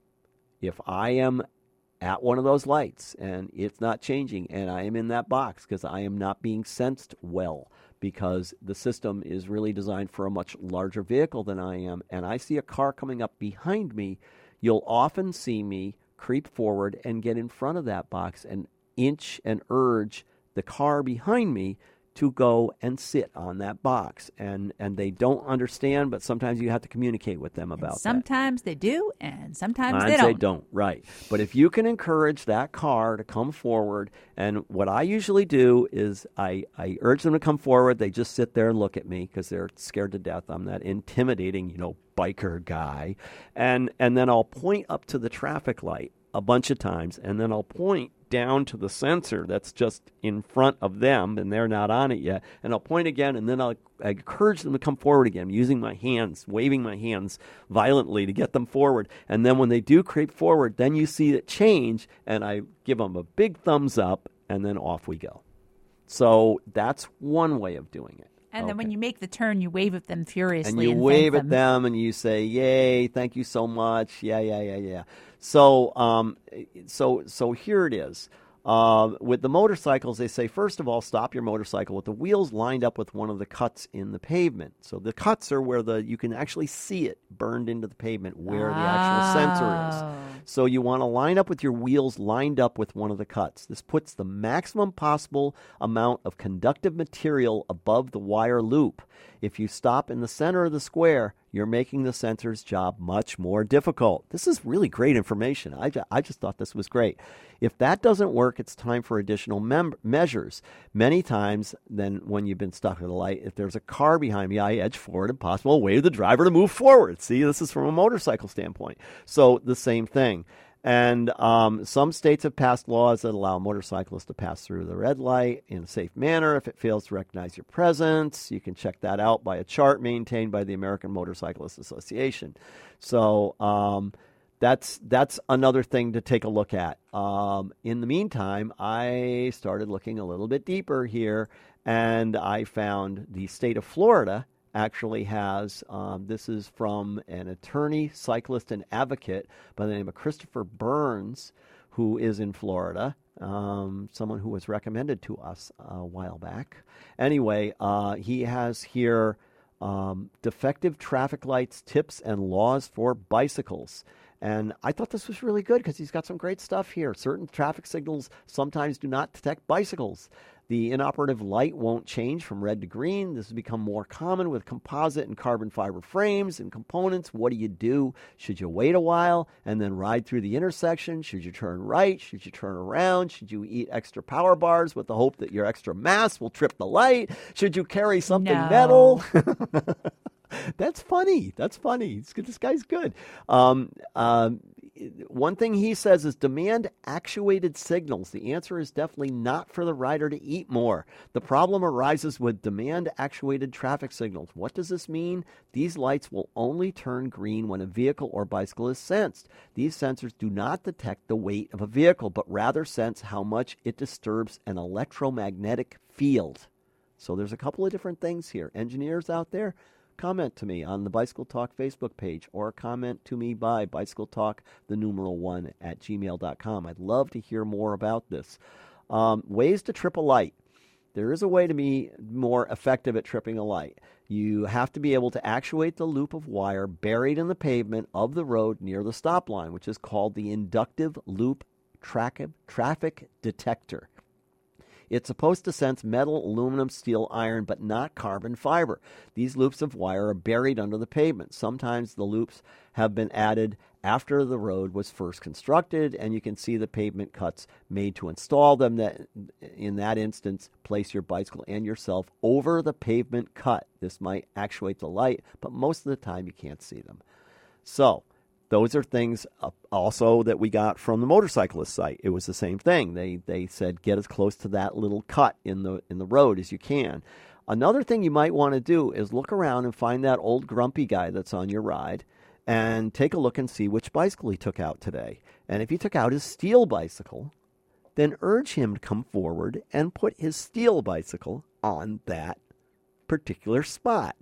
if I am at one of those lights and it's not changing and I am in that box because I am not being sensed well because the system is really designed for a much larger vehicle than I am, and I see a car coming up behind me, you'll often see me creep forward and get in front of that box and inch and urge the car behind me to go and sit on that box. And and they don't understand, but sometimes you have to communicate with them about and sometimes that. they do, and sometimes sometimes they don't. they don't, right. But if you can encourage that car to come forward, and what I usually do is I, I urge them to come forward. They just sit there and look at me because they're scared to death. I'm that intimidating, you know, biker guy. And and then I'll point up to the traffic light a bunch of times, and then I'll point down to the sensor that's just in front of them, and they're not on it yet. And I'll point again, and then I'll I encourage them to come forward again, using my hands, waving my hands violently to get them forward. And then when they do creep forward, then you see it change, and I give them a big thumbs up, and then off we go. So that's one way of doing it. And okay. then when you make the turn, you wave at them furiously. And you and wave thank at them. them, and you say, "Yay! Thank you so much." Yeah, yeah, yeah, yeah. So, um, so, so here it is. Uh, with the motorcycles, they say, first of all, stop your motorcycle with the wheels lined up with one of the cuts in the pavement. So the cuts are where the you can actually see it burned into the pavement where oh. the actual sensor is. So you want to line up with your wheels lined up with one of the cuts. This puts the maximum possible amount of conductive material above the wire loop. If you stop in the center of the square, you're making the sensor's job much more difficult. This is really great information. I, ju- I just thought this was great. If that doesn't work, it's time for additional mem- measures. Many times, then when you've been stuck at a light, if there's a car behind me, I edge forward and possible wave the driver to move forward. See, this is from a motorcycle standpoint. So the same thing. And um, some states have passed laws that allow motorcyclists to pass through the red light in a safe manner if it fails to recognize your presence. You can check that out by a chart maintained by the American Motorcyclist Association. So um, that's that's another thing to take a look at. Um, in the meantime, I started looking a little bit deeper here, and I found the state of Florida actually has, um, this is from an attorney, cyclist, and advocate by the name of Christopher Burns, who is in Florida, um, someone who was recommended to us a while back. Anyway, uh, he has here um, defective traffic lights, tips, and laws for bicycles. And I thought this was really good because he's got some great stuff here. Certain traffic signals sometimes do not detect bicycles. The inoperative light won't change from red to green. This has become more common with composite and carbon fiber frames and components. What do you do? Should you wait a while and then ride through the intersection? Should you turn right? Should you turn around? Should you eat extra power bars with the hope that your extra mass will trip the light? Should you carry something No. metal? That's funny. That's funny. This guy's good. Um, um, one thing he says is demand actuated signals. The answer is definitely not for the rider to eat more. The problem arises with demand actuated traffic signals. What does this mean? These lights will only turn green when a vehicle or bicycle is sensed. These sensors do not detect the weight of a vehicle, but rather sense how much it disturbs an electromagnetic field. So there's a couple of different things here. Engineers out there, comment to me on the Bicycle Talk Facebook page or comment to me by Bicycle Talk, the numeral one, at gmail dot com. I'd love to hear more about this. Um, ways to trip a light. There is a way to be more effective at tripping a light. You have to be able to actuate the loop of wire buried in the pavement of the road near the stop line, which is called the inductive loop tra- traffic detector. It's supposed to sense metal, aluminum, steel, iron, but not carbon fiber. These loops of wire are buried under the pavement. Sometimes the loops have been added after the road was first constructed, and you can see the pavement cuts made to install them. That, in that instance, place your bicycle and yourself over the pavement cut. This might actuate the light, but most of the time you can't see them. So, those are things uh, also that we got from the motorcyclist site. It was the same thing. They they said get as close to that little cut in the in the road as you can. Another thing you might want to do is look around and find that old grumpy guy that's on your ride and take a look and see which bicycle he took out today. And if he took out his steel bicycle, then urge him to come forward and put his steel bicycle on that particular spot.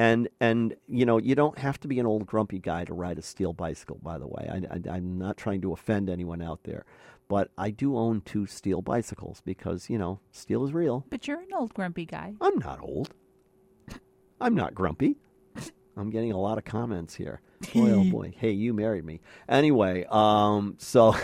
And, and you know, you don't have to be an old grumpy guy to ride a steel bicycle, by the way. I, I, I'm not trying to offend anyone out there. But I do own two steel bicycles because, you know, steel is real. But you're an old grumpy guy. I'm not old. I'm not grumpy. I'm getting a lot of comments here. Boy, oh boy. Hey, you married me. Anyway, um, so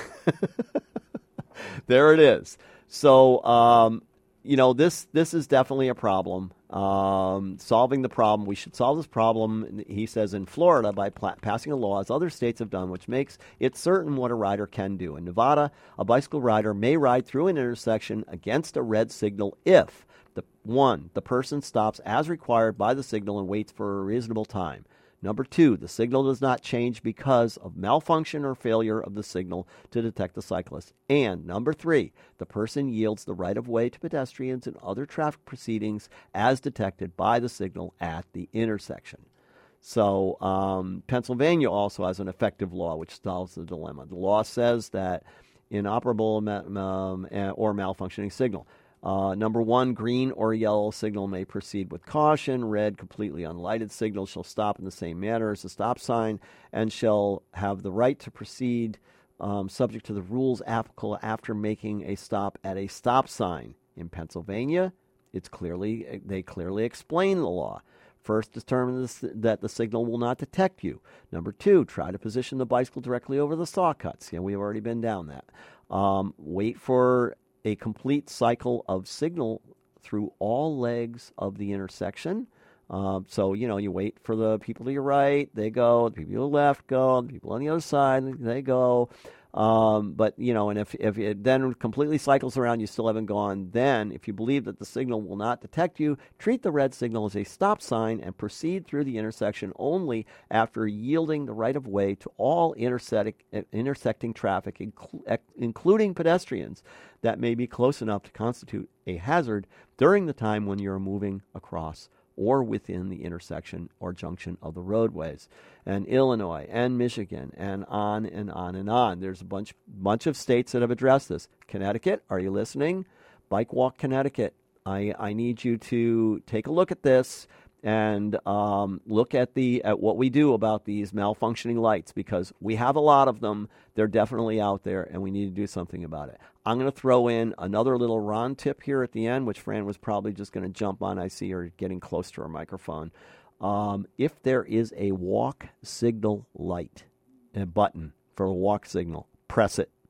there it is. So, um, you know, this this is definitely a problem. Um, solving the problem, we should solve this problem, he says, in Florida by pla- passing a law, as other states have done, which makes it certain what a rider can do. In Nevada, a bicycle rider may ride through an intersection against a red signal if, the one, the person stops as required by the signal and waits for a reasonable time. Number two, the signal does not change because of malfunction or failure of the signal to detect the cyclist. And number three, the person yields the right of way to pedestrians and other traffic proceedings as detected by the signal at the intersection. So um, Pennsylvania also has an effective law which solves the dilemma. The law says that inoperable um, or malfunctioning signal. Uh, number one, green or yellow signal may proceed with caution. Red, completely unlighted signal shall stop in the same manner as the stop sign and shall have the right to proceed um, subject to the rules applicable after making a stop at a stop sign. In Pennsylvania, it's clearly they clearly explain the law. First, determine this, that the signal will not detect you. Number two, try to position the bicycle directly over the saw cuts. Yeah, we've already been down that. Um, wait for a complete cycle of signal through all legs of the intersection. Uh, so, you know, you wait for the people to your right, they go. The people to your left go. The people on the other side, they go. Um, but, you know, and if, if it then completely cycles around, you still haven't gone, then if you believe that the signal will not detect you, treat the red signal as a stop sign and proceed through the intersection only after yielding the right of way to all intersect, intersecting traffic, inclu- including pedestrians, that may be close enough to constitute a hazard during the time when you're moving across or within the intersection or junction of the roadways. And Illinois and Michigan and on and on and on. There's a bunch bunch of states that have addressed this. Connecticut, are you listening? Bike Walk Connecticut. I, I need you to take a look at this and um, look at the at what we do about these malfunctioning lights, because we have a lot of them. They're definitely out there, and we need to do something about it. I'm going to throw in another little Ron tip here at the end, which Fran was probably just going to jump on. I see her getting close to her microphone. Um, if there is a walk signal light, a button for a walk signal, press it.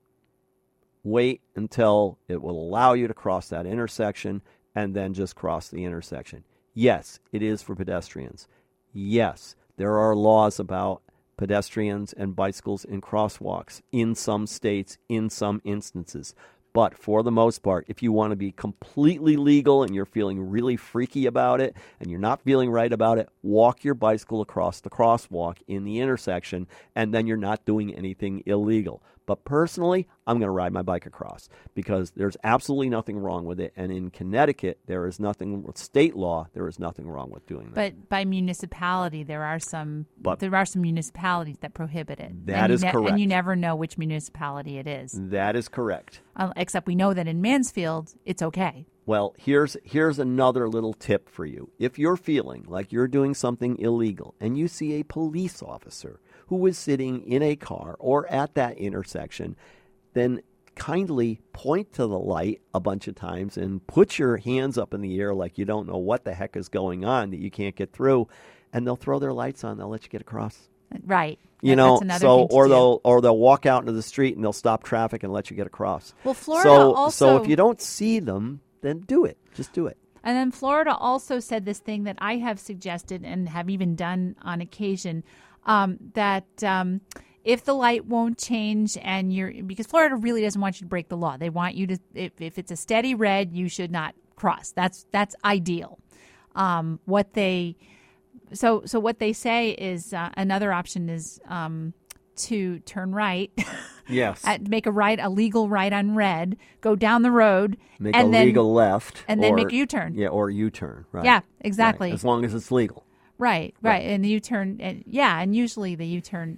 Wait until it will allow you to cross that intersection, and then just cross the intersection. Yes, it is for pedestrians. Yes, there are laws about pedestrians and bicycles in crosswalks in some states, in some instances. But for the most part, if you want to be completely legal and you're feeling really freaky about it and you're not feeling right about it, walk your bicycle across the crosswalk in the intersection, and then you're not doing anything illegal. But personally, I'm going to ride my bike across because there's absolutely nothing wrong with it. And in Connecticut, there is nothing with state law. There is nothing wrong with doing that. But by municipality, there are some but there are some municipalities that prohibit it. That and is ne- correct. And you never know which municipality it is. That is correct. Uh, except we know that in Mansfield, it's okay. Well, here's here's another little tip for you. If you're feeling like you're doing something illegal and you see a police officer who is sitting in a car or at that intersection, then kindly point to the light a bunch of times and put your hands up in the air like you don't know what the heck is going on, that you can't get through, and they'll throw their lights on. They'll let you get across. Right. You That- know, that's another so thing to or do. they'll or they'll walk out into the street and they'll stop traffic and let you get across. Well, Florida so, also. So if you don't see them, then do it. Just do it. And then Florida also said this thing that I have suggested and have even done on occasion, um, that um, if the light won't change and you're, because Florida really doesn't want you to break the law. They want you to, if, if it's a steady red, you should not cross. That's that's ideal. Um, what they, so so what they say is uh, another option is um, to turn right. Yes. At, make a right, a legal right on red, go down the road, Make and a then, legal left. and then or- make a U-turn. Yeah, or U-turn. Right. Yeah, exactly. Right, as long as it's legal. Right, right, Right. and the U-turn, and, yeah, and usually the U-turn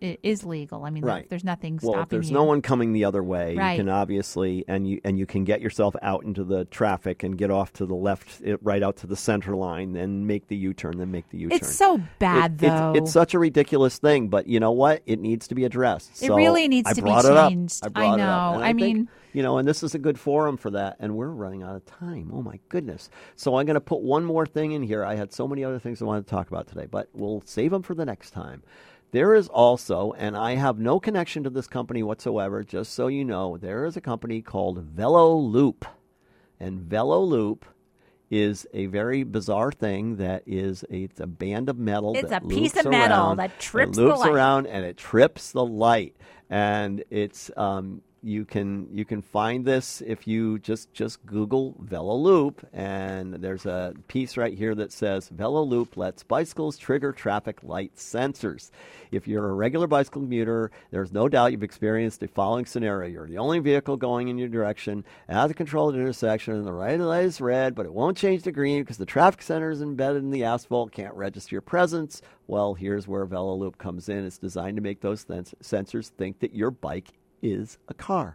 it is legal. I mean, Right. there's nothing Well, stopping if there's you. no one coming the other way, Right. you can obviously, and you and you can get yourself out into the traffic and get off to the left, it, right out to the center line, then make the U-turn, then make the U-turn. It's so bad, It- though. It's, it's such a ridiculous thing, but you know what? It needs to be addressed. It So really needs I to be brought it up. changed. I I brought it up. know. And I think, mean- you know, and this is a good forum for that, and we're running out of time. Oh, my goodness. So I'm going to put one more thing in here. I had so many other things I wanted to talk about today, but we'll save them for the next time. There is also, and I have no connection to this company whatsoever, just so you know, there is a company called Velo Loop. And Velo Loop is a very bizarre thing that is a, it's a band of metal. It's that a piece loops of metal around, that trips it the loops light. around and it trips the light. And it's um, you can you can find this if you just just Google Velo Loop, and there's a piece right here that says Velo Loop lets bicycles trigger traffic light sensors. If you're a regular bicycle commuter, there's no doubt you've experienced the following scenario. You're the only vehicle going in your direction at the controlled intersection, and the right light is red, but it won't change to green because the traffic center is embedded in the asphalt, can't register your presence. Well, here's where Velo Loop comes in. It's designed to make those sens- sensors think that your bike is a car.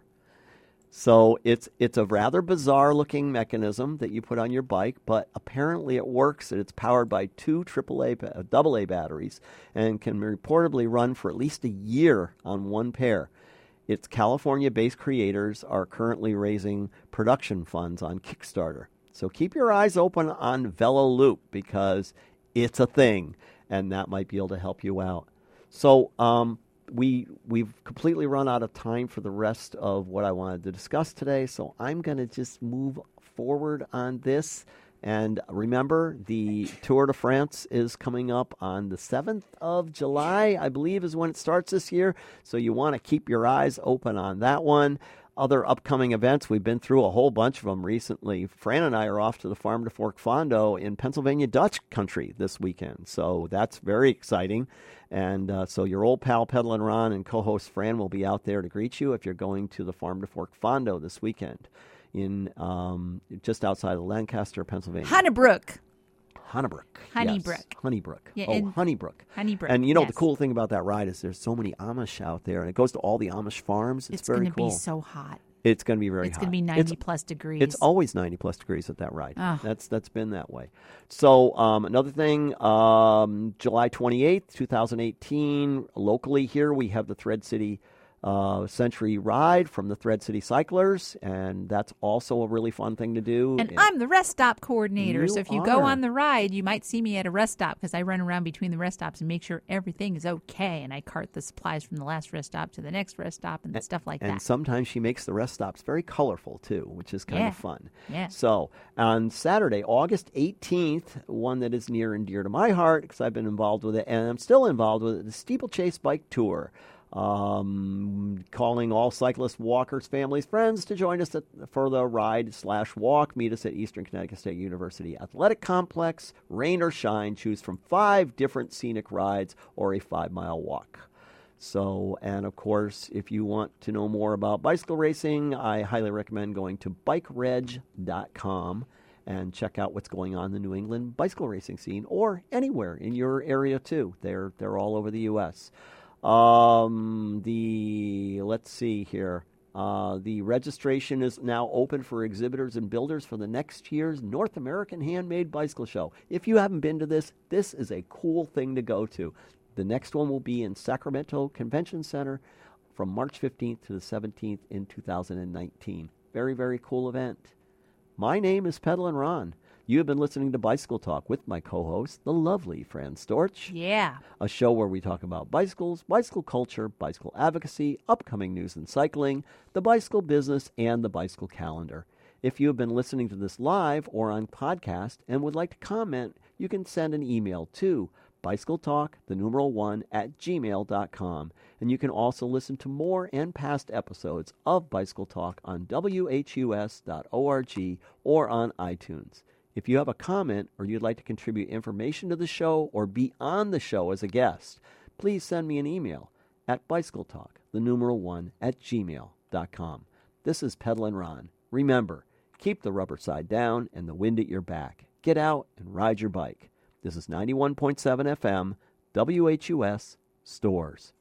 So it's it's a rather bizarre looking mechanism that you put on your bike, but apparently it works, and it's powered by two triple A, ba- double A batteries and can reportedly run for at least a year on one pair. Its California-based creators are currently raising production funds on Kickstarter. So keep your eyes open on Velo Loop because it's a thing, and that might be able to help you out. So um, we, we've completely run out of time for the rest of what I wanted to discuss today, so I'm going to just move forward on this. And remember, the Tour de France is coming up on the seventh of July, I believe is when it starts this year. So you want to keep your eyes open on that one. Other upcoming events, we've been through a whole bunch of them recently. Fran and I are off to the Farm to Fork Fondo in Pennsylvania Dutch country this weekend. So that's very exciting. And uh, so your old pal Pedalin' Ron and co-host Fran will be out there to greet you if you're going to the Farm to Fork Fondo this weekend in um, just outside of Lancaster, Pennsylvania. Honeybrook. Honeybrook. Honeybrook. Yes. Honeybrook. Yeah, oh, in- Honeybrook. Honeybrook, And you know, yes. the cool thing about that ride is there's so many Amish out there, and it goes to all the Amish farms. It's, It's very going to cool. be so hot. It's going to be very It's hot. going to be ninety It's, plus degrees. it's always ninety plus degrees at that ride. Oh. That's That's been that way. So um, another thing, um, July twenty-eighth, twenty eighteen, locally here we have the Thread City uh, Century Ride from the Thread City Cyclers, and that's also a really fun thing to do. And I'm the rest stop coordinator. You so if you go are. on the ride, you might see me at a rest stop because I run around between the rest stops and make sure everything is okay. And I cart the supplies from the last rest stop to the next rest stop and stuff like And that. sometimes she makes the rest stops very colorful, too, which is kind Yeah. of fun. Yeah. So on Saturday, August eighteenth, one that is near and dear to my heart because I've been involved with it, and I'm still involved with it, the Steeplechase Bike Tour. Um, calling all cyclists, walkers, families, friends to join us at, for the ride slash walk. Meet us at Eastern Connecticut State University Athletic Complex. Rain or shine, choose from five different scenic rides or a five-mile walk. So, and of course, if you want to know more about bicycle racing, I highly recommend going to bike reg dot com and check out what's going on in the New England bicycle racing scene or anywhere in your area too. They're they're all over the U S Um, the let's see here. Uh, the registration is now open for exhibitors and builders for the next year's North American Handmade Bicycle Show. If you haven't been to this, this is a cool thing to go to. The next one will be in Sacramento Convention Center from March fifteenth to the seventeenth in two thousand nineteen. Very, very cool event. My name is Pedalin' Ron. You have been listening to Bicycle Talk with my co-host, the lovely Fran Storch. Yeah. A show where we talk about bicycles, bicycle culture, bicycle advocacy, upcoming news in cycling, the bicycle business, and the bicycle calendar. If you have been listening to this live or on podcast and would like to comment, you can send an email to bicycletalk, the numeral one, at gmail dot com. And you can also listen to more and past episodes of Bicycle Talk on W H U S dot org or on iTunes. If you have a comment or you'd like to contribute information to the show or be on the show as a guest, please send me an email at bicycletalk, the numeral one, at gmail dot com. This is Pedalin' Ron. Remember, keep the rubber side down and the wind at your back. Get out and ride your bike. This is ninety-one point seven F M, W H U S, Stores.